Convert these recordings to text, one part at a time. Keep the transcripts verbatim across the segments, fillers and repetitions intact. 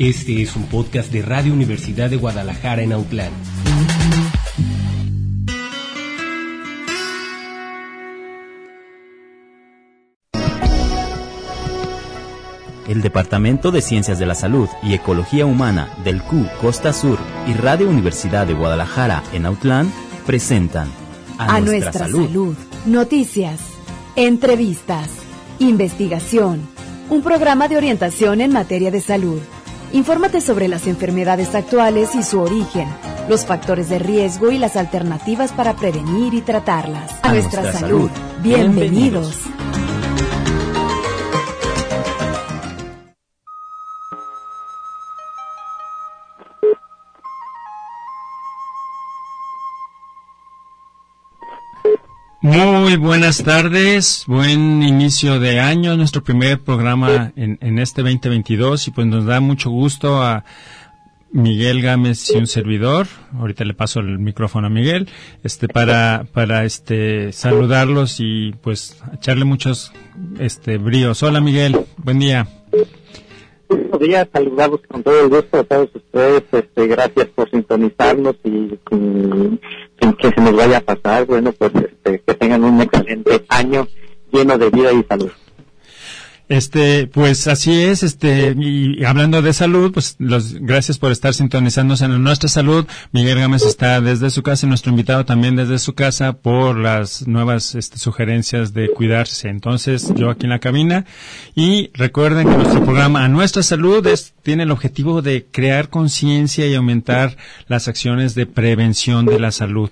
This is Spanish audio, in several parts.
Este es un podcast de Radio Universidad de Guadalajara en Autlán. El Departamento de Ciencias de la Salud y Ecología Humana del C U Costa Sur y Radio Universidad de Guadalajara en Autlán presentan A, a nuestra, nuestra salud. salud. Noticias, entrevistas, investigación, un programa de orientación en materia de salud. Infórmate sobre las enfermedades actuales y su origen, los factores de riesgo y las alternativas para prevenir y tratarlas. A, a nuestra, nuestra salud. salud. Bienvenidos. Bienvenidos. Muy buenas tardes, buen inicio de año, nuestro primer programa en, en este veinte veintidós, y pues nos da mucho gusto a Miguel Gámez y un servidor. Ahorita le paso el micrófono a Miguel, este para para este saludarlos y pues echarle muchos este bríos. Hola Miguel, buen día. Buenos días, saludarlos con todo el gusto a todos ustedes, este, gracias por sintonizarnos y sin, sin que se nos vaya a pasar, bueno, pues este, que tengan un excelente año lleno de vida y salud. Este, pues así es, este, y hablando de salud, pues los, gracias por estar sintonizándose en nuestra salud. Miguel Gámez está desde su casa y nuestro invitado también desde su casa por las nuevas este, sugerencias de cuidarse. Entonces, yo aquí en la cabina, y recuerden que nuestro programa A Nuestra Salud es, tiene el objetivo de crear conciencia y aumentar las acciones de prevención de la salud.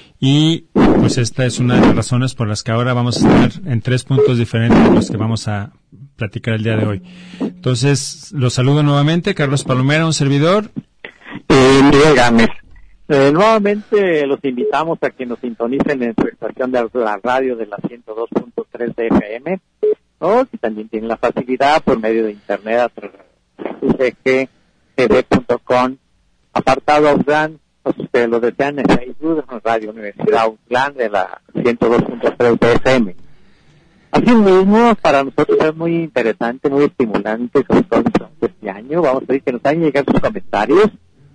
Y pues esta es una de las razones por las que ahora vamos a estar en tres puntos diferentes de los que vamos a platicar el día de hoy. Entonces, los saludo nuevamente, Carlos Palomera, un servidor. Eh, Miguel Gámez. Eh, nuevamente los invitamos a que nos sintonicen en su estación de la radio de la ciento dos punto tres de F M, o si también tienen la facilidad por medio de internet a través de u c g t v punto com, apartado Autlán. Pues ustedes lo desean en Facebook, en Radio Universidad Autlán de la ciento dos punto tres de F M. Así mismo, para nosotros es muy interesante, muy estimulante, sobre todo este año. Vamos a pedir que nos hagan llegar sus comentarios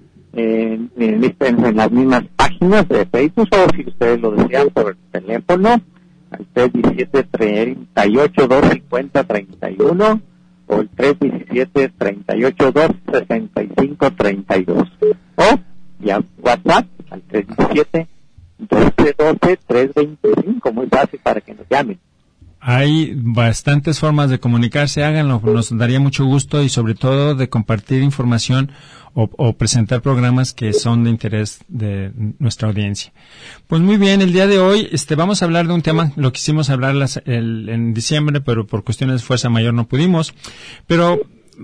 en, en, en, en las mismas páginas de Facebook, o si ustedes lo desean por el teléfono, al tres uno siete, tres ocho dos, cinco cero tres uno o el tres uno siete, tres ocho dos, seis cinco tres dos. O ya WhatsApp al tres uno siete, dos uno dos, tres dos cinco, muy fácil para que nos llamen. Hay bastantes formas de comunicarse, háganlo, nos daría mucho gusto, y sobre todo de compartir información o, o presentar programas que son de interés de nuestra audiencia. Pues muy bien, el día de hoy este vamos a hablar de un tema, lo quisimos hablar las, el, en diciembre, pero por cuestiones de fuerza mayor no pudimos. Pero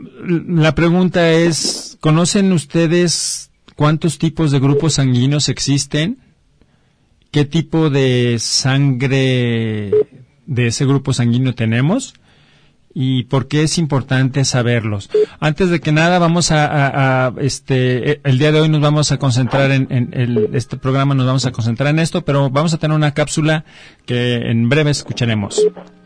la pregunta es, ¿conocen ustedes cuántos tipos de grupos sanguíneos existen? ¿Qué tipo de sangre de ese grupo sanguíneo tenemos? ¿Y por qué es importante saberlos? Antes de que nada, vamos a, a, a este, el día de hoy nos vamos a concentrar en, en el, este programa nos vamos a concentrar en esto, pero vamos a tener una cápsula que en breve escucharemos.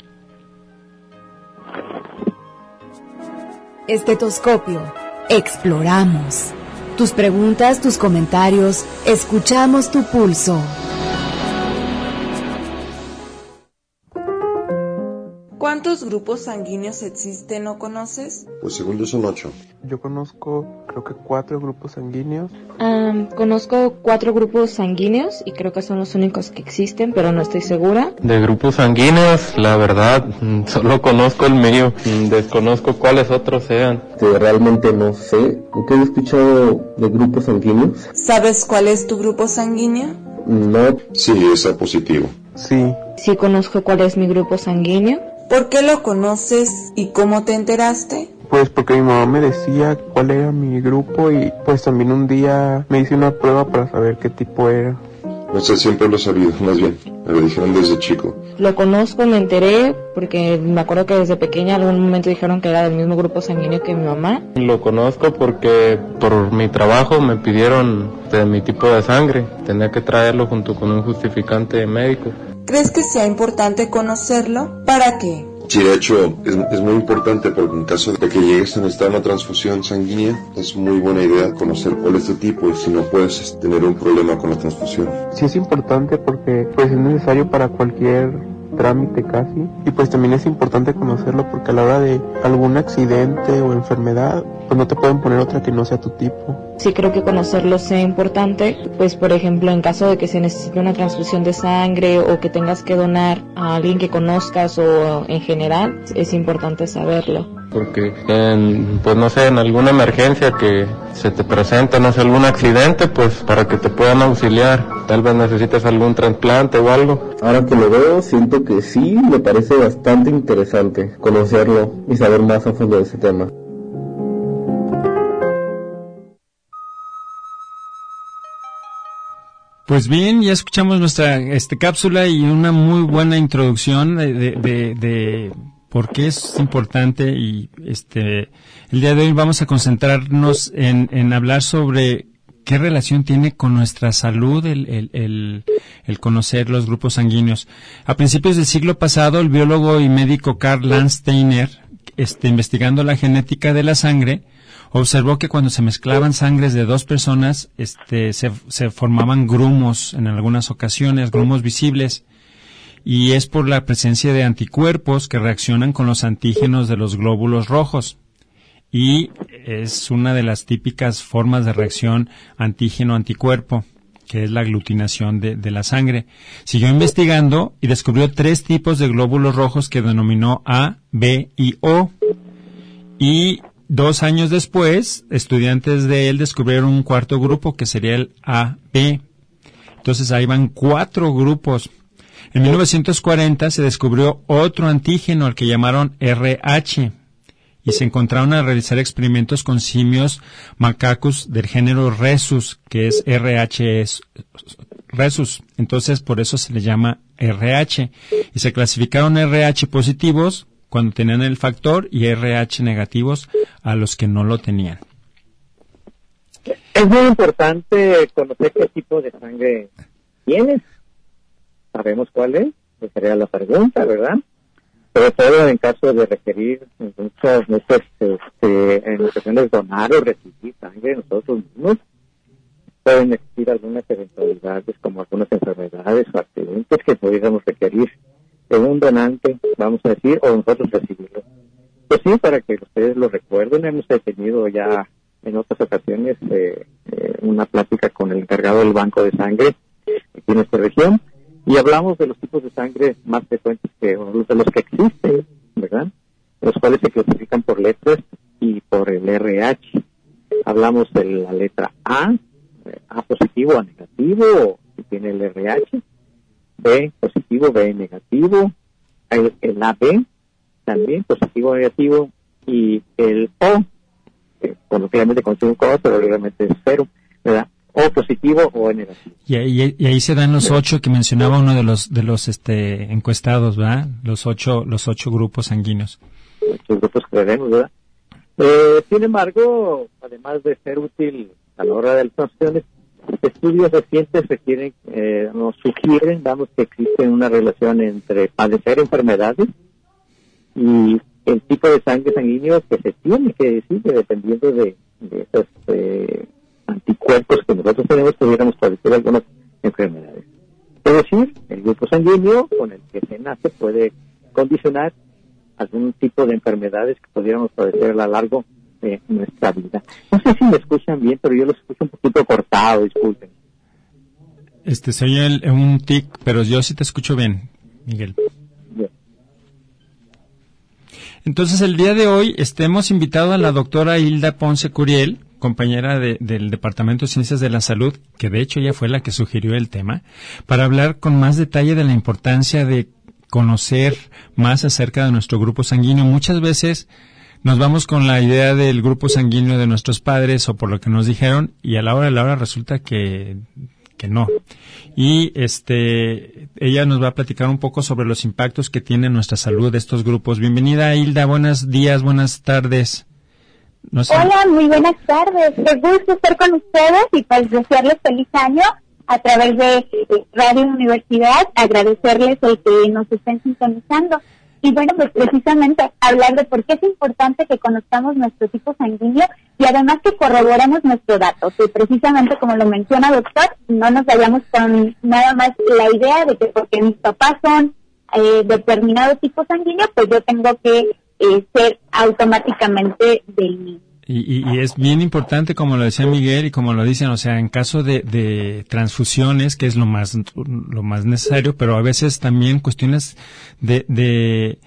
Estetoscopio. Exploramos. Tus preguntas, tus comentarios, escuchamos tu pulso. ¿Cuántos grupos sanguíneos existen o conoces? Pues según yo son ocho. Yo conozco, creo que cuatro grupos sanguíneos. Um, conozco cuatro grupos sanguíneos y creo que son los únicos que existen, pero no estoy segura. De grupos sanguíneos, la verdad, solo conozco el mío. Desconozco cuáles otros sean. Que realmente no sé. ¿Nunca he escuchado de grupos sanguíneos? ¿Sabes cuál es tu grupo sanguíneo? No. Sí, es A positivo. Sí. Sí conozco cuál es mi grupo sanguíneo. ¿Por qué lo conoces y cómo te enteraste? Pues porque mi mamá me decía cuál era mi grupo y pues también un día me hice una prueba para saber qué tipo era. No sé, siempre lo he sabido, más bien, me lo dijeron desde chico. Lo conozco, me enteré porque me acuerdo que desde pequeña en algún momento dijeron que era del mismo grupo sanguíneo que mi mamá. Lo conozco porque por mi trabajo me pidieron de mi tipo de sangre, tenía que traerlo junto con un justificante médico. ¿Crees que sea importante conocerlo? ¿Para qué? Sí, de hecho, es, es muy importante porque en caso de que llegues a necesitar una transfusión sanguínea, es muy buena idea conocer cuál es tu tipo y si no puedes tener un problema con la transfusión. Sí es importante porque pues es necesario para cualquier trámite casi, y pues también es importante conocerlo porque a la hora de algún accidente o enfermedad, pues no te pueden poner otra que no sea tu tipo. Sí creo que conocerlo sea importante, pues por ejemplo en caso de que se necesite una transfusión de sangre o que tengas que donar a alguien que conozcas o en general, es importante saberlo. Porque en, pues no sé, en alguna emergencia que se te presente, no sé, algún accidente, pues para que te puedan auxiliar, tal vez necesites algún trasplante o algo. Ahora que lo veo, siento que sí, me parece bastante interesante conocerlo y saber más a fondo de ese tema. Pues bien, ya escuchamos nuestra este cápsula y una muy buena introducción de, de, de, de por qué es importante, y este el día de hoy vamos a concentrarnos en, en hablar sobre qué relación tiene con nuestra salud el, el, el, el conocer los grupos sanguíneos. A principios del siglo pasado, el biólogo y médico Karl Landsteiner, este, investigando la genética de la sangre, observó que cuando se mezclaban sangres de dos personas, este, se, se formaban grumos en algunas ocasiones, grumos visibles, y es por la presencia de anticuerpos que reaccionan con los antígenos de los glóbulos rojos. Y es una de las típicas formas de reacción antígeno-anticuerpo, que es la aglutinación de, de la sangre. Siguió investigando y descubrió tres tipos de glóbulos rojos que denominó A, B y O. Y dos años después, estudiantes de él descubrieron un cuarto grupo que sería el A B. Entonces ahí van cuatro grupos. En mil novecientos cuarenta se descubrió otro antígeno al que llamaron R H. Y se encontraron a realizar experimentos con simios macacus del género Rhesus, que es R H Rhesus. Entonces, por eso se le llama R H. Y se clasificaron R H positivos cuando tenían el factor y R H negativos a los que no lo tenían. Es muy importante conocer qué tipo de sangre tienes. ¿Sabemos cuál es? Esa sería la pregunta, ¿verdad? Sobre todo en caso de requerir muchas veces este, en ocasiones donar o recibir sangre nosotros mismos, pueden existir algunas eventualidades como algunas enfermedades o accidentes que pudiéramos requerir de un donante, vamos a decir, o nosotros recibirlo. Pues sí, para que ustedes lo recuerden, hemos tenido ya en otras ocasiones eh, eh, una plática con el encargado del banco de sangre aquí en nuestra región, y hablamos de los tipos de sangre más frecuentes que, o de los que existen, ¿verdad? Los cuales se clasifican por letras y por el R H. Hablamos de la letra A, A positivo o negativo, si tiene el R H, B positivo, B negativo, el, el A B también positivo o negativo, y el O, que coloquialmente consigue un O, pero realmente es cero, ¿verdad? O positivo o negativo. Y ahí, y ahí se dan los ocho que mencionaba uno de los de los este encuestados, ¿verdad? Los ocho los ocho grupos sanguíneos. Los grupos que tenemos, ¿verdad? Eh, sin embargo, además de ser útil a la hora de las transfusiones, estudios recientes requieren, eh, nos sugieren, vamos, que existe una relación entre padecer enfermedades y el tipo de sangre sanguíneo que se tiene que decir, dependiendo de, de esos eh, anticuerpos que nosotros tenemos, pudiéramos padecer algunas enfermedades. Es decir, el grupo sanguíneo con el que se nace puede condicionar algún tipo de enfermedades que pudiéramos padecer a lo largo de nuestra vida. No sé si me escuchan bien, pero yo los escucho un poquito cortado, disculpen. Este, se oye el, un tic, pero yo sí te escucho bien, Miguel. Bien. Entonces, el día de hoy este, hemos invitado a la doctora Hilda Ponce Curiel, compañera de, del Departamento de Ciencias de la Salud, que de hecho ella fue la que sugirió el tema, para hablar con más detalle de la importancia de conocer más acerca de nuestro grupo sanguíneo. Muchas veces nos vamos con la idea del grupo sanguíneo de nuestros padres o por lo que nos dijeron, y a la hora de la hora resulta que, que no. Y este, ella nos va a platicar un poco sobre los impactos que tiene en nuestra salud de estos grupos. Bienvenida, Hilda, buenos días, buenas tardes. No sé. Hola, muy buenas tardes. Qué gusto estar con ustedes y pues desearles feliz año a través de Radio Universidad, agradecerles el que nos estén sintonizando. Y bueno, pues precisamente hablar de por qué es importante que conozcamos nuestro tipo sanguíneo y además que corroboremos nuestro dato, que precisamente como lo menciona doctor, no nos vayamos con nada más la idea de que porque mis papás son eh, determinado tipo sanguíneo, pues yo tengo que eh, ser automáticamente del mismo. Y, y, y es bien importante, como lo decía Miguel y como lo dicen, o sea, en caso de, de transfusiones, que es lo más lo más necesario, pero a veces también cuestiones de de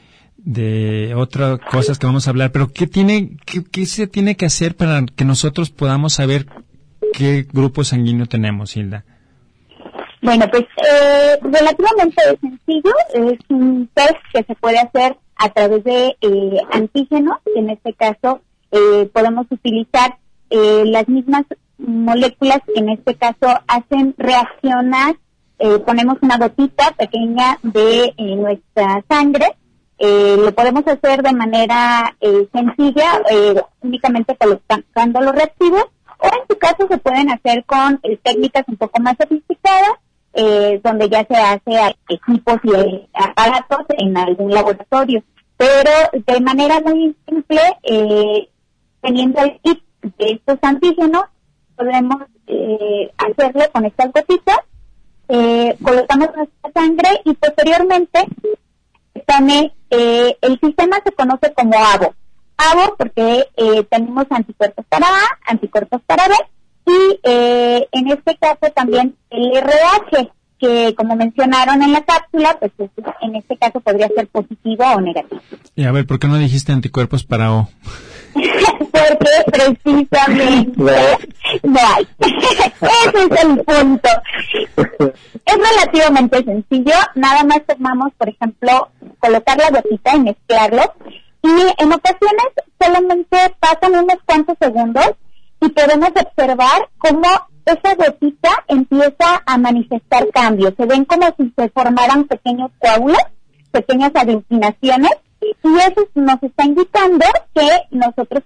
de otras cosas que vamos a hablar. Pero ¿qué tiene qué, qué se tiene que hacer para que nosotros podamos saber qué grupo sanguíneo tenemos, Hilda? Bueno, pues eh, relativamente sencillo, es un test que se puede hacer a través de eh, antígenos, que en este caso Eh, podemos utilizar eh, las mismas moléculas que en este caso hacen reaccionar, eh, ponemos una gotita pequeña de eh, nuestra sangre, eh, lo podemos hacer de manera eh, sencilla, eh, únicamente colocando los reactivos, o en su caso se pueden hacer con eh, técnicas un poco más sofisticadas, eh, donde ya se hace a equipos y eh, aparatos en algún laboratorio, pero de manera muy simple, eh, teniendo el kit de estos antígenos, podemos eh, hacerlo con estas gotitas, eh, colocamos nuestra sangre y posteriormente también eh, el sistema se conoce como A B O. A B O porque eh, tenemos anticuerpos para A, anticuerpos para B y eh, en este caso también el R H, que como mencionaron en la cápsula, pues en este caso podría ser positivo o negativo. Y a ver, ¿por qué no dijiste anticuerpos para O? Porque precisamente no hay. Ese es el punto. Es relativamente sencillo. Nada más tomamos, por ejemplo, colocar la gotita y mezclarlo. Y en ocasiones solamente pasan unos cuantos segundos y podemos observar cómo esa gotita empieza a manifestar cambios. Se ven como si se formaran pequeños coágulos, pequeñas aglutinaciones. Y eso nos está indicando que nosotros,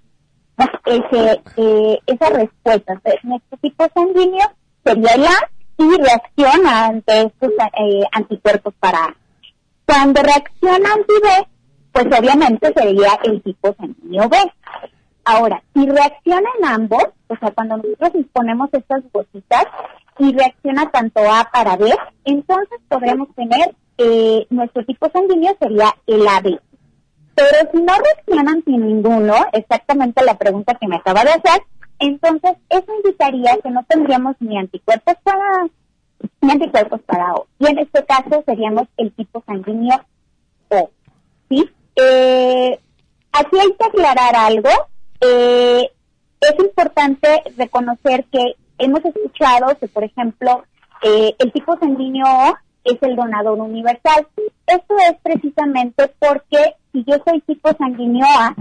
ese, eh, esa respuesta de nuestro tipo sanguíneo sería el A y reacciona ante estos eh, anticuerpos para A. Cuando reacciona anti-B, pues obviamente sería el tipo sanguíneo B. Ahora, si reaccionan ambos, o sea, cuando nosotros ponemos estas gotitas y reacciona tanto A para B, entonces podremos tener eh, nuestro tipo sanguíneo sería el A B. Pero si no reaccionan sin ninguno, exactamente la pregunta que me acaba de hacer, entonces eso indicaría que no tendríamos ni anticuerpos para ni anticuerpos para O. Y en este caso seríamos el tipo sanguíneo O. ¿Sí? Eh, aquí hay que aclarar algo. Eh, es importante reconocer que hemos escuchado que, por ejemplo, eh, el tipo sanguíneo O es el donador universal. Esto es precisamente porque si yo soy tipo sanguíneo A,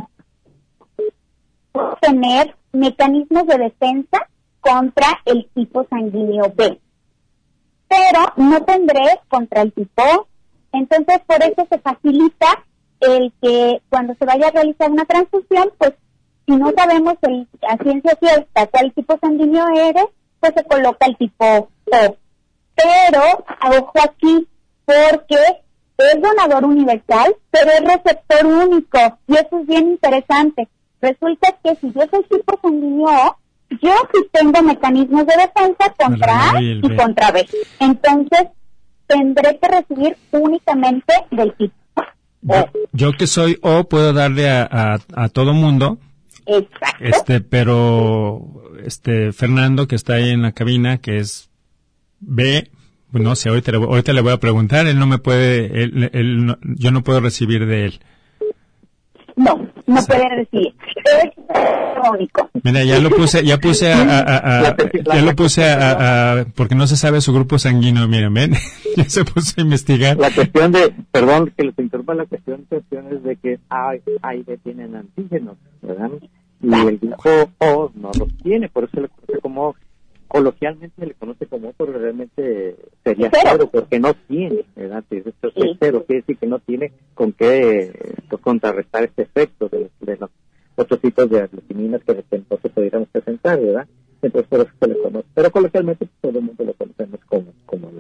puedo tener mecanismos de defensa contra el tipo sanguíneo B, pero no tendré contra el tipo O. Entonces, por eso se facilita el que cuando se vaya a realizar una transfusión, pues si no sabemos el, a ciencia cierta cuál tipo sanguíneo eres, pues se coloca el tipo O. Pero, ojo aquí, porque es donador universal, pero es receptor único, y eso es bien interesante. Resulta que si yo soy tipo sanguíneo O, yo sí tengo mecanismos de defensa contra A y contra B. Entonces, tendré que recibir únicamente del tipo O. Yo, yo que soy O puedo darle a, a, a todo mundo. Exacto. Este, pero, este, Fernando, que está ahí en la cabina, que es B, no sé, ahorita le, ahorita le voy a preguntar, él no me puede, él, él no, yo no puedo recibir de él. No, no o sea, puede recibir. Es único. Mira, ya lo puse, ya puse a, a, a, a ya lo puse a, a, porque no se sabe su grupo sanguíneo, miren, ven, ya se puso a investigar. La cuestión de, perdón que les interrumpa, la cuestión, cuestión es de que A y B tienen antígenos, ¿verdad? Y el grupo O no los tiene, por eso le conoce como, coloquialmente se le conoce como O, pero realmente sería cero, cero porque no tiene, ¿verdad? Esto es sí. Cero, quiere decir que no tiene con qué pues, contrarrestar este efecto de, de los otros tipos de aglutininas que entonces pudiéramos presentar, ¿verdad? Entonces por eso se le conoce, pero coloquialmente todo el mundo lo conocemos como, como no. O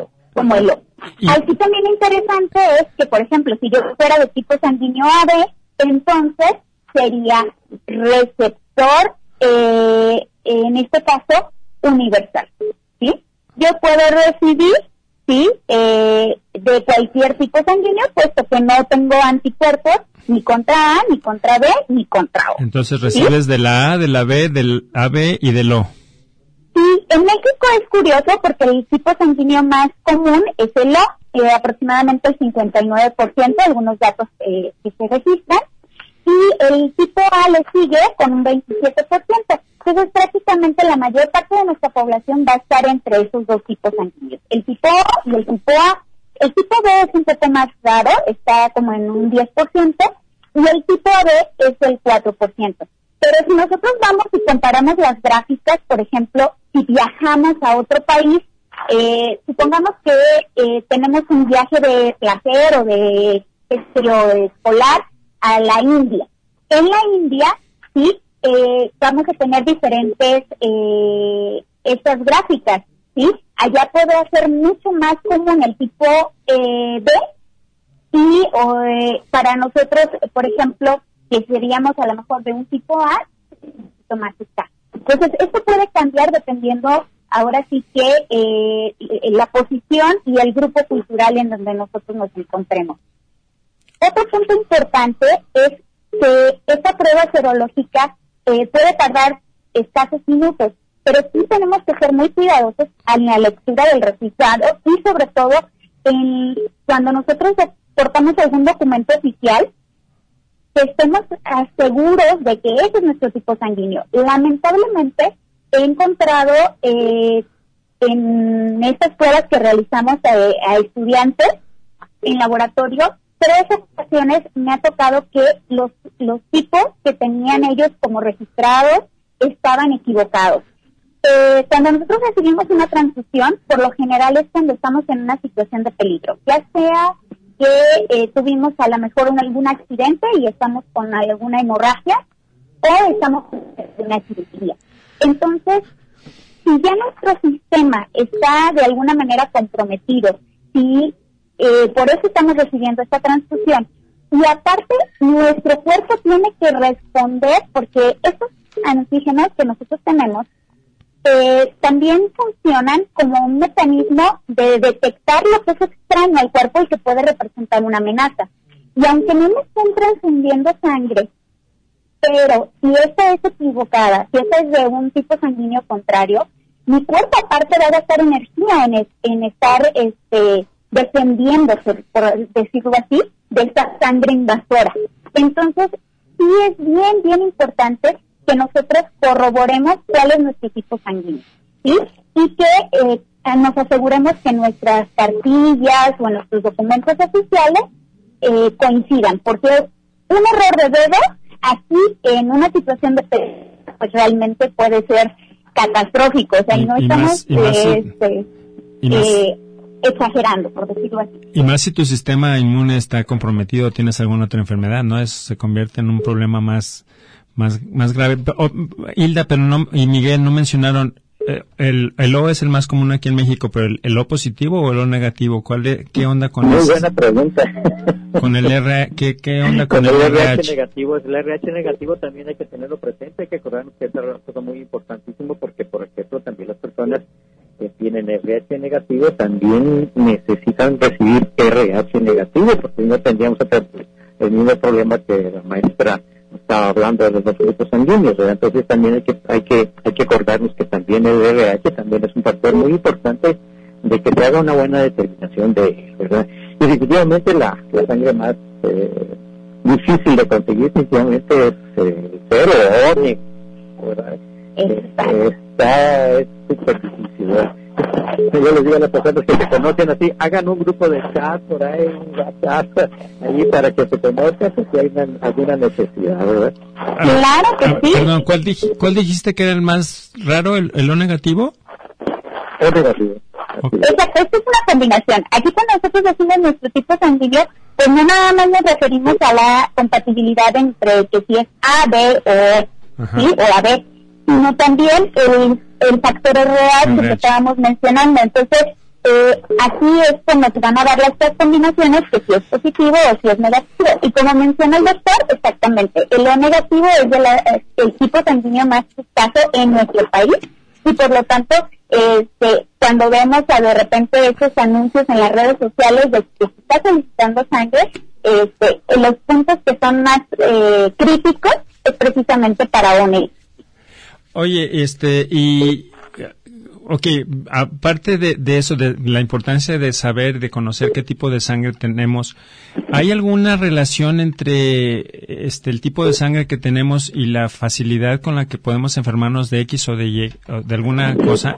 como el O. Y... Aquí también interesante es que, por ejemplo, si yo fuera de tipo sanguíneo A B, entonces sería receptor, eh, en este caso, universal, ¿sí? Yo puedo recibir, ¿sí?, eh, de cualquier tipo sanguíneo, puesto que no tengo anticuerpos ni contra A, ni contra B, ni contra O. Entonces recibes, ¿sí?, de la A, de la B, del A B y del O. Sí, en México es curioso porque el tipo sanguíneo más común es el O, eh, aproximadamente el cincuenta y nueve por ciento, algunos datos eh, que se registran, y el tipo A le sigue con un veintisiete por ciento. Entonces prácticamente la mayor parte de nuestra población va a estar entre esos dos tipos sanguíneos, el tipo O y el tipo A. El tipo B es un poco más raro, está como en un diez por ciento, y el tipo A B es el cuatro por ciento. Pero si nosotros vamos y comparamos las gráficas, por ejemplo, si viajamos a otro país, eh, supongamos que eh, tenemos un viaje de placer o de de escolar a la India. En la India, sí, eh, vamos a tener diferentes eh, estas gráficas, sí. Allá puede ser mucho más común el tipo eh, B y o, eh, para nosotros, por ejemplo, que seríamos a lo mejor de un tipo A, más está. Entonces, esto puede cambiar dependiendo, ahora sí que, eh, la posición y el grupo cultural en donde nosotros nos encontremos. Otro punto importante es que esta prueba serológica eh, puede tardar escasos minutos, pero sí tenemos que ser muy cuidadosos en la lectura del resultado y sobre todo en, cuando nosotros portamos algún documento oficial, que estemos seguros de que ese es nuestro tipo sanguíneo. Lamentablemente he encontrado eh, en estas pruebas que realizamos a, a estudiantes en laboratorio, tres ocasiones me ha tocado que los, los tipos que tenían ellos como registrados estaban equivocados. Eh, cuando nosotros recibimos una transfusión, por lo general es cuando estamos en una situación de peligro, ya sea que eh, tuvimos a lo mejor un, algún accidente y estamos con alguna hemorragia o estamos en una cirugía. Entonces, si ya nuestro sistema está de alguna manera comprometido, si eh, por eso estamos recibiendo esta transfusión, y aparte nuestro cuerpo tiene que responder, porque estos antígenos que nosotros tenemos Eh, también funcionan como un mecanismo de detectar lo que es extraño al cuerpo y que puede representar una amenaza. Y aunque no me estén transfundiendo sangre, pero si esta es equivocada, si esta es de un tipo sanguíneo contrario, mi cuerpo aparte va a gastar energía en, es, en estar este, defendiéndose, por decirlo así, de esta sangre invasora. Entonces, sí es bien, bien importante que nosotros corroboremos cuál es nuestro tipo sanguíneo, ¿sí? Y que eh, nos aseguremos que nuestras cartillas o nuestros documentos oficiales eh, coincidan, porque un error de dedo aquí en una situación de peligro pues realmente puede ser catastrófico, o sea, y, no y estamos más, y más, eh, este, y más, eh, exagerando, por decirlo así. Y más si tu sistema inmune está comprometido o tienes alguna otra enfermedad, ¿no? Eso se convierte en un problema más más más grave. O, Hilda, pero no, y Miguel no mencionaron, eh, el, el O es el más común aquí en México, pero el, el O positivo o el O negativo, ¿cuál de, qué onda con Muy ese? buena pregunta. Con el R, ¿qué, qué onda con, con el, el R H? R H negativo? El R H negativo también hay que tenerlo presente, hay que acordarnos que es una cosa muy importantísimo, porque por ejemplo también las personas que tienen R H negativo también necesitan recibir R H negativo, porque no tendríamos el mismo problema que la maestra estaba hablando de los dos grupos sanguíneos, ¿verdad? Entonces también hay que hay que hay que acordarnos que también el R H también es un factor muy importante de que se haga una buena determinación de él, ¿verdad? Y definitivamente la, la sangre más eh, difícil de conseguir definitivamente es eh, cero o O, ¿verdad? Está es súper difícil, ¿verdad? Yo les digo a las personas que se conocen así, hagan un grupo de chat por ahí, un WhatsApp, ahí para que se conozcan si hay una, alguna necesidad, ¿verdad? Claro que ah, sí. Perdón, ¿cuál, dij, ¿cuál dijiste que era el más raro, el, el O negativo? O negativo. Okay. Exacto, esta es una combinación. Aquí cuando nosotros decimos nuestro tipo sanguíneo, pues no nada más nos referimos a la compatibilidad entre que si es A, B o ¿sí? o A B, sino también el, el factor R H que estábamos mencionando. Entonces, Eh, aquí es como te van a dar las tres combinaciones, que si es positivo o si es negativo. Y como menciona el doctor, exactamente, el O negativo es de la, el tipo sanguíneo más escaso en nuestro país, y por lo tanto, este, cuando vemos a de repente esos anuncios en las redes sociales de que se está solicitando sangre, este, los puntos que son más eh, críticos es precisamente para O negativo. Oye, este, y... Ok, aparte de, de eso, de la importancia de saber, de conocer qué tipo de sangre tenemos, ¿hay alguna relación entre este el tipo de sangre que tenemos y la facilidad con la que podemos enfermarnos de X o de Y, o de alguna cosa?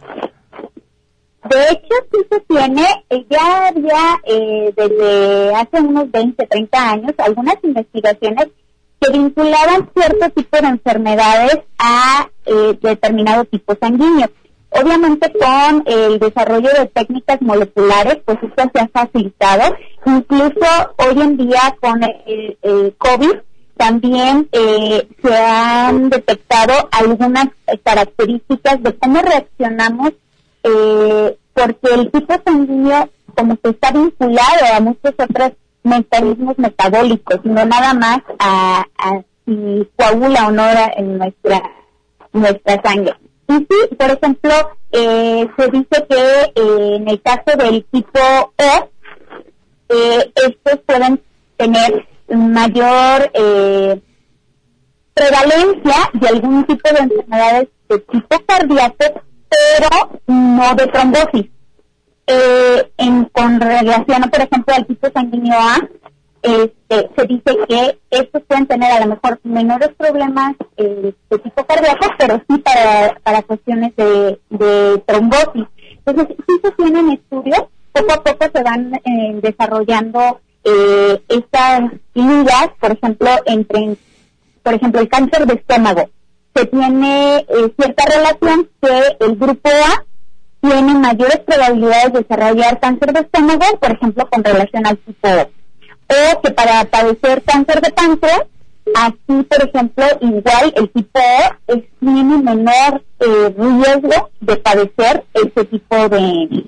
De hecho, sí se tiene, ya había eh, desde hace unos veinte, treinta años, algunas investigaciones que vinculaban cierto tipo de enfermedades a eh, determinado tipo sanguíneo. Obviamente con el desarrollo de técnicas moleculares, pues esto se ha facilitado. Incluso hoy en día con el, el COVID también eh, se han detectado algunas características de cómo reaccionamos, eh, porque el tipo sanguíneo como que está vinculado a muchos otros mecanismos metabólicos, no nada más a, a si coagula o no en nuestra, nuestra sangre. Y sí, por ejemplo, eh, se dice que eh, en el caso del tipo O, eh, estos pueden tener mayor eh, prevalencia de algún tipo de enfermedades de tipo cardíaco, pero no de trombosis. Eh, en, con relación, por ejemplo, al tipo sanguíneo A, Este, se dice que estos pueden tener a lo mejor menores problemas eh, de tipo cardíaco, pero sí para, para cuestiones de, de trombosis. Entonces, sí se tienen estudios, poco a poco se van eh, desarrollando eh, estas ligas, por ejemplo, entre, por ejemplo, el cáncer de estómago. Se tiene eh, cierta relación que el grupo A tiene mayores probabilidades de desarrollar cáncer de estómago, por ejemplo, con relación al tipo O. O que para padecer cáncer de páncreas, aquí, por ejemplo, igual el tipo O es, tiene menor eh, riesgo de padecer ese tipo de,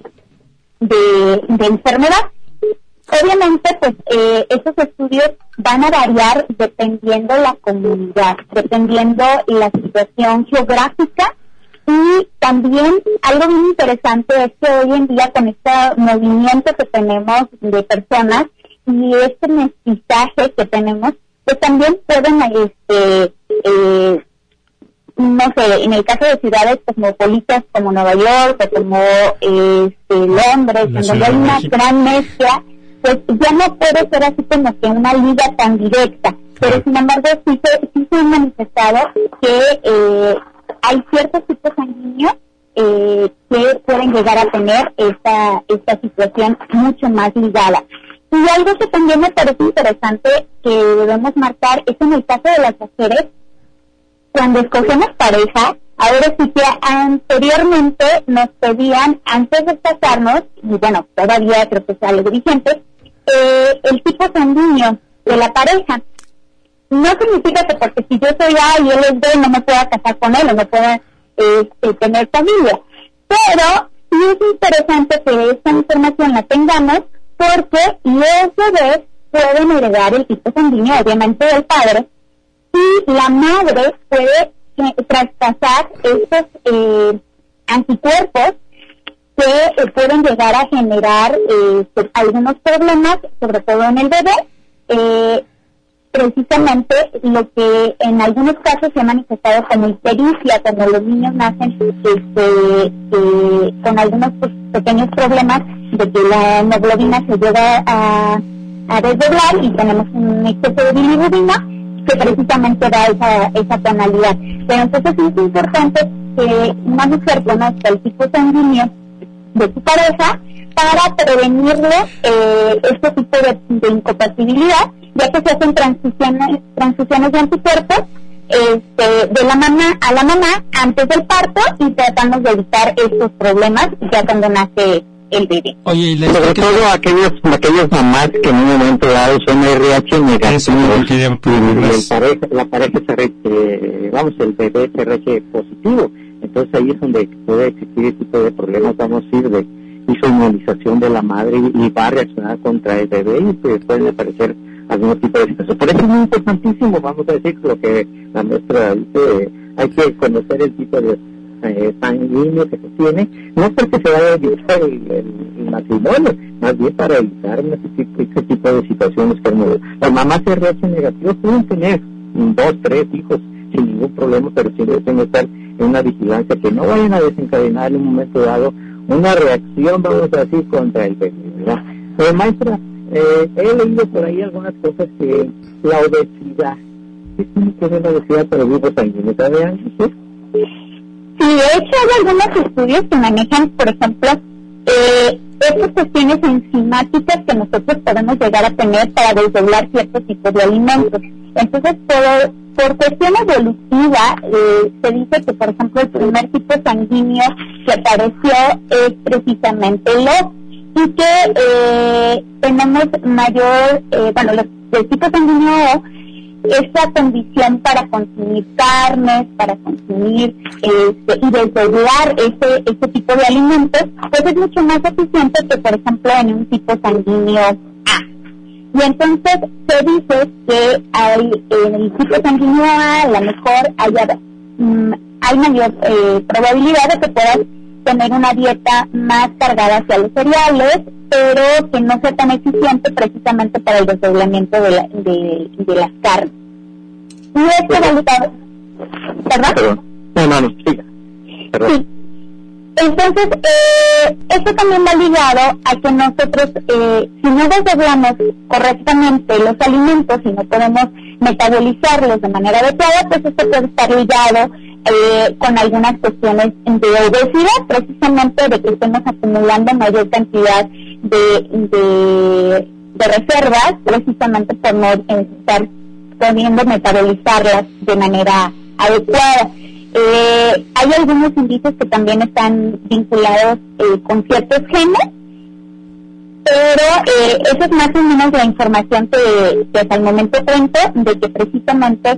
de, de enfermedad. Obviamente, pues, eh, estos estudios van a variar dependiendo la comunidad, dependiendo la situación geográfica, y también algo bien interesante es que hoy en día con este movimiento que tenemos de personas y este mestizaje que tenemos, pues también pueden, este, eh, no sé, en el caso de ciudades cosmopolitas como Nueva York o como este, Londres, en donde hay una gran mezcla, pues ya no puede ser así como que una liga tan directa, pero sin embargo sí se, sí se ha manifestado que eh, hay ciertos tipos sanguíneos eh, que pueden llegar a tener esta, esta situación mucho más ligada. Y algo que también me parece interesante que debemos marcar es en el caso de las mujeres, cuando escogemos pareja, ahora sí que anteriormente nos pedían, antes de casarnos, y bueno, todavía creo que es algo vigente, eh, el tipo sanguíneo de la pareja. No significa que porque si yo soy A y él es B no me pueda casar con él o no pueda eh, eh, tener familia. Pero sí es interesante que esta información la tengamos, porque los bebés pueden heredar el tipo sanguíneo, obviamente, del padre, y la madre puede eh, traspasar estos eh, anticuerpos que eh, pueden llegar a generar eh, algunos problemas, sobre todo en el bebé, eh, precisamente lo que en algunos casos se ha manifestado como ictericia, cuando los niños nacen este, eh, con algunos pues, pequeños problemas de que la hemoglobina se llega a, a desdoblar y tenemos un exceso de bilirrubina que precisamente da esa, esa tonalidad. Pero entonces es importante que una mujer conozca el tipo sanguíneo de su pareja para prevenirle eh, este tipo de, de incompatibilidad, ya que se hacen transfusiones, transfusiones de anticuerpos este, de la mamá a la mamá antes del parto y tratamos de evitar estos problemas ya cuando nace el bebé. Oye, y sobre todo aquellos aquellos mamás que en un momento dado son R H negativos y el pareja, la pareja se re, eh, vamos, el bebé es R H positivo. Entonces ahí es donde puede existir este tipo de problemas, vamos a decir, de hizo inmunización de la madre y, y va a reaccionar contra el bebé y pues, pueden aparecer algún tipo de situación. Por eso es muy importantísimo, vamos a decir lo que la maestra dice, hay que conocer el tipo de eh, sanguíneo que se tiene, no porque se vaya a evitar el, el, el matrimonio, más bien para evitar este tipo, este tipo de situaciones que no, las mamás R H negativas pueden tener dos, tres hijos sin ningún problema, pero siempre tienen que estar en una vigilancia que no vayan a desencadenar en un momento dado una reacción, vamos a decir, contra el bebé, ¿verdad? Pero maestra, eh, he leído por ahí algunas cosas que la obesidad, ¿qué tiene que ver la obesidad para el grupo sanguíneo? ¿Sabe algo? ¿Sí? Sí, de hecho hay algunos estudios que manejan, por ejemplo, eh, estas cuestiones enzimáticas que nosotros podemos llegar a tener para desdoblar ciertos tipos de alimentos. Entonces, por, por cuestión evolutiva, eh, se dice que, por ejemplo, el primer tipo sanguíneo que apareció es precisamente el O, y que eh, tenemos mayor, eh, bueno, los, el tipo sanguíneo O, esa condición para consumir carnes, para consumir este, y desdoblar ese, ese tipo de alimentos, pues es mucho más eficiente que, por ejemplo, en un tipo sanguíneo A. Y entonces se dice que hay, en el tipo sanguíneo A, a lo mejor haya, mm, hay mayor eh, probabilidad de que puedas tener una dieta más cargada hacia los cereales, pero que no sea tan eficiente precisamente para el desdoblamiento de, la, de, de las carnes. Y esto va ligado, ¿verdad? Perdón. No, no, no, siga. Perdón. Sí. Entonces, eh, esto también va ligado a que nosotros, eh, si no desdoblamos correctamente los alimentos y no podemos metabolizarlos de manera adecuada, pues esto puede estar ligado eh, con algunas cuestiones de obesidad, precisamente de que estemos acumulando mayor cantidad de, de, de reservas, precisamente por no estar pudiendo metabolizarlas de manera adecuada. Eh, hay algunos indicios que también están vinculados eh, con ciertos genes, pero eh, esa es más o menos la información que, que hasta el momento cuento, de que precisamente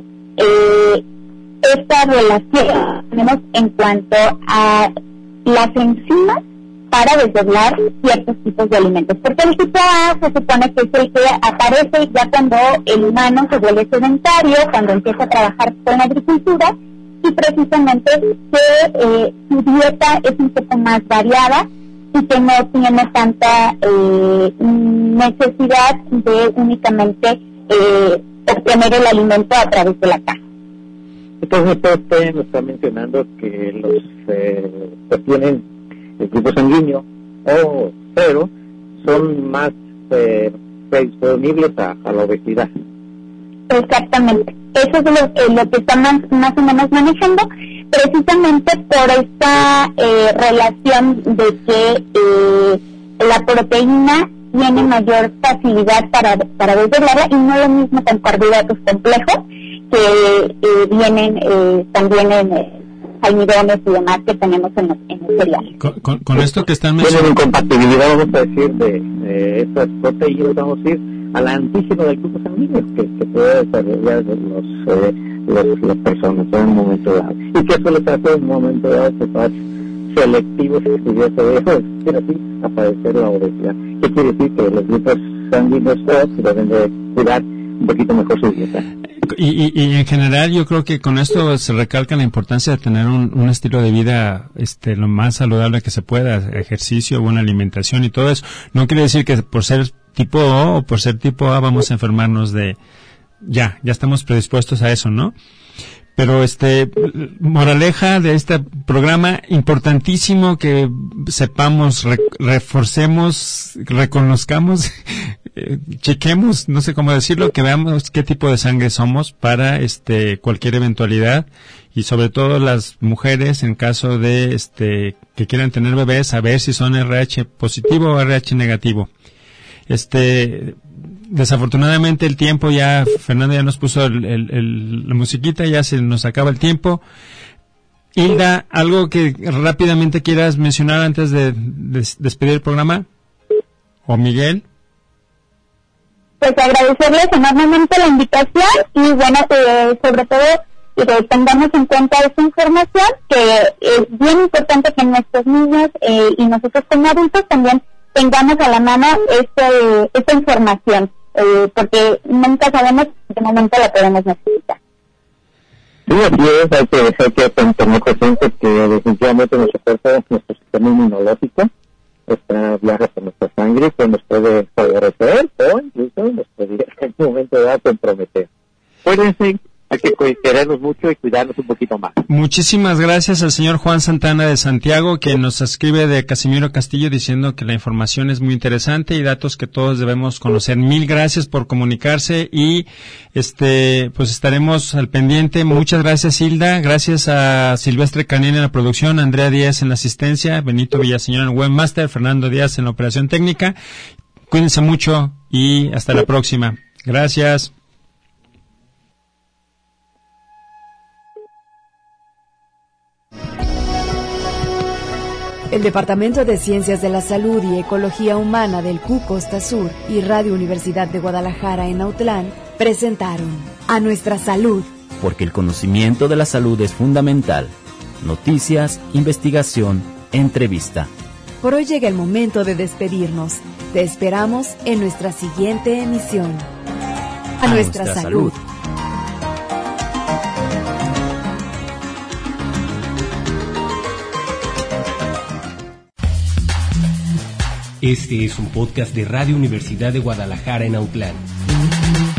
eh, esta relación tenemos en cuanto a las enzimas para desdoblar ciertos tipos de alimentos, porque el tipo A se supone que es el que aparece ya cuando el humano se vuelve sedentario, cuando empieza a trabajar con la agricultura, y precisamente que eh, su dieta es un poco más variada y que no tiene tanta eh, necesidad de únicamente eh, obtener el alimento a través de la carne. Entonces usted nos está mencionando que los eh, que tienen el grupo sanguíneo o cero son más eh, predisponibles a, a la obesidad. Exactamente. Eso es lo, eh, lo que están más, más o menos manejando, precisamente por esta eh, relación de que eh, la proteína tiene mayor facilidad para, para desdoblarla, y no lo mismo con carbohidratos complejos que eh, vienen eh, también en eh, almidones y demás que tenemos en los, en los cereales. Con, con, con esto que están mencionando, tienen incompatibilidad, vamos a decir, de eh, estas proteínas, vamos a decir, al antígeno del grupo sanguíneo que, que puede desarrollar los, eh, los, las personas en un momento dado. Y que eso les hace en un momento dado que más selectivos que pudiese decir así, aparecer la obesidad. ¿Qué quiere decir? Que los grupos sanguíneos deben de cuidar un poquito mejor su dieta. Y, y, y en general yo creo que con esto se recalca la importancia de tener un, un estilo de vida este lo más saludable que se pueda, ejercicio, buena alimentación y todo eso. No quiere decir que por ser tipo O o por ser tipo A vamos a enfermarnos de ya, ya estamos predispuestos a eso, ¿no? Pero este, moraleja de este programa, importantísimo que sepamos, re, reforcemos, reconozcamos, eh, chequemos, no sé cómo decirlo, que veamos qué tipo de sangre somos para este cualquier eventualidad, y sobre todo las mujeres en caso de este que quieran tener bebés, saber si son R H positivo o R H negativo. Este, desafortunadamente el tiempo ya, Fernanda ya nos puso el, el, el, la musiquita, ya se nos acaba el tiempo. Hilda, ¿algo que rápidamente quieras mencionar antes de, de despedir el programa? ¿O Miguel? Pues agradecerles enormemente la invitación y bueno, eh, sobre todo que tengamos en cuenta esta información, que es bien importante que nuestros niños eh, y nosotros como adultos también tengamos a la mano este, esta información, eh, porque nunca sabemos en qué momento la podemos necesitar. Sí, así es, hay que, hay que tener presente que definitivamente nuestro cuerpo, nuestro sistema inmunológico, está viaja por nuestra sangre, que nos puede favorecer o incluso nos puede en un momento dado comprometer. Acuérdense, hay que querernos mucho y cuidarnos un poquito más. Muchísimas gracias al señor Juan Santana de Santiago, que nos escribe de Casimiro Castillo diciendo que la información es muy interesante y datos que todos debemos conocer. Mil gracias por comunicarse y este pues estaremos al pendiente. Muchas gracias, Hilda. Gracias a Silvestre Canel en la producción, Andrea Díaz en la asistencia, Benito Villaseñor en el webmaster, Fernando Díaz en la operación técnica. Cuídense mucho y hasta la próxima. Gracias. El Departamento de Ciencias de la Salud y Ecología Humana del Q Costa Sur y Radio Universidad de Guadalajara en Autlán presentaron A Nuestra Salud. Porque el conocimiento de la salud es fundamental. Noticias, investigación, entrevista. Por hoy llega el momento de despedirnos. Te esperamos en nuestra siguiente emisión. A, A nuestra, nuestra salud. salud. Este es un podcast de Radio Universidad de Guadalajara en Autlán.